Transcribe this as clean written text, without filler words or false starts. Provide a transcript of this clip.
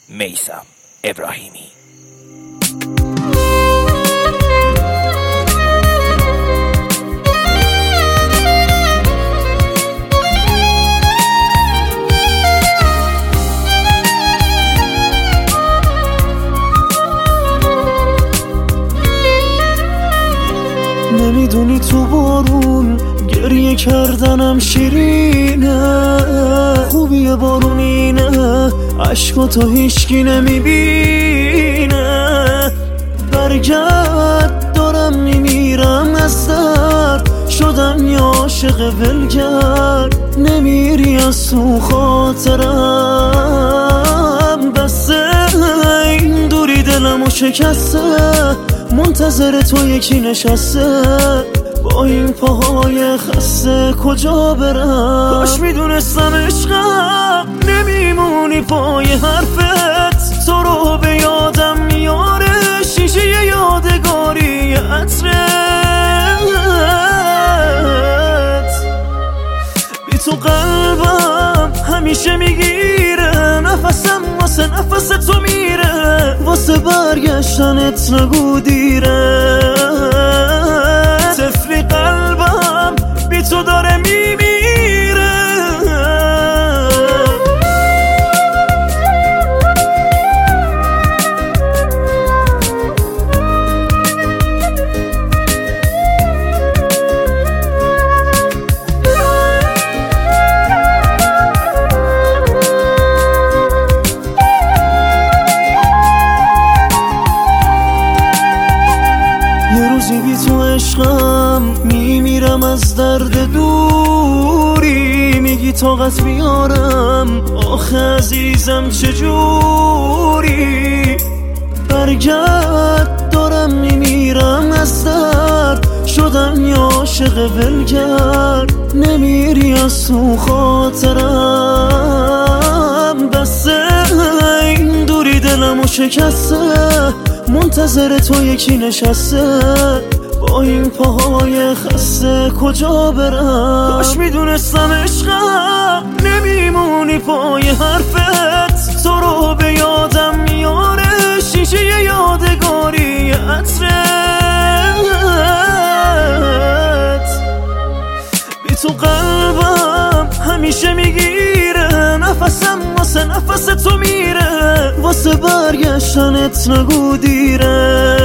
میثم ابراهیمی. نمیدونی تو بارون گریه کردنم شیرینه، خوبیه بارون اینه عشقاتو هیچکی نمیبینه. برگرد دارم میمیرم از درد، شدم یه عاشق ولگرد، نمیری از تو خاطرم. بسه این دوری دلمو شکسته، منتظر تو یکی نشسته، با این پاهای خسته کجا برم؟ کاش میدونستم عشقم نمیمونی پای حرفت، تو رو به یادم میاره شیشه یادگاری عطرت. بی تو قلبم همیشه میگیره نفسم، واسه نفس تو میره، واسه برگشتنت نگو دیره. طفلی قلبم بی تو داره میمیره. یه روزی بی تو عشقم میمیرم از درد دوری، میگی طاقت بیارم آخه عزیزم چجوری؟ برگرد دارم میمیرم از درد، شدم یه عاشق ولگرد، نمیری از تو خاطرم. بسه این دوری دلمو شکسته، منتظر تو یکی نشسته، با این پاهای خسته کجا برم؟ کاش میدونستم عشقم نمیمونی پای حرفت، تو رو به یادم میاره شیشه یادگاری عطرت. بی تو قلبم همیشه میگیره نفسم، واسه نفس تو میره، واسه برگشتنت نگو دیره.